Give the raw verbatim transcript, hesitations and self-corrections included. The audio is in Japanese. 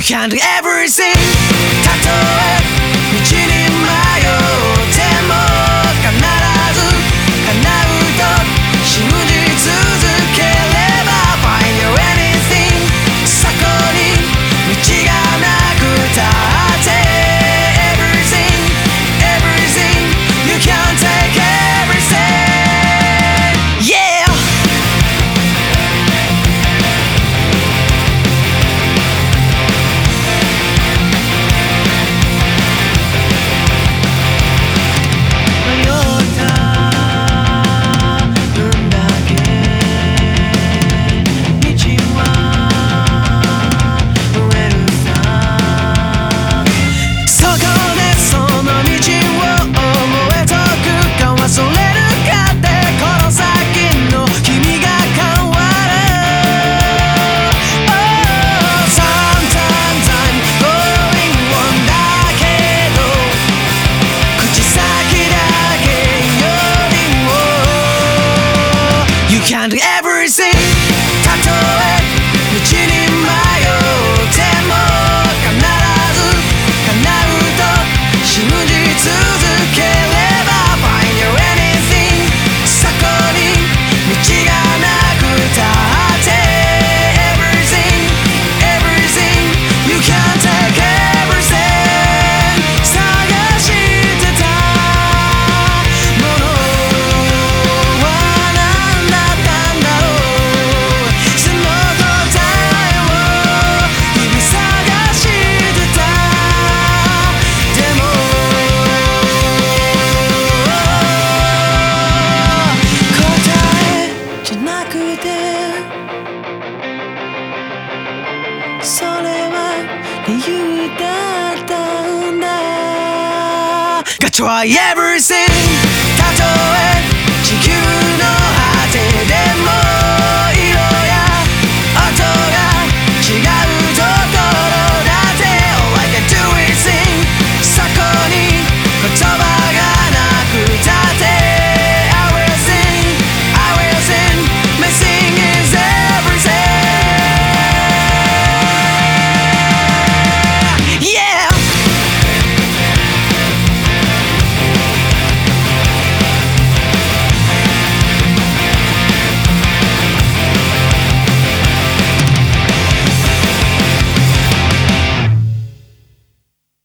can do everything たとえ道に迷っても必ず叶うと信じ続ければ Find your anything そこに道がなくたって Everything, everything You can take everything Yeah can do everything たとえ道に迷っても必ず叶うと信じ続ければ Find your anything そこに道がなくたって Everything, everything You can take everything 探してたものそれは理由だったんだ Gotta try everything たとえ違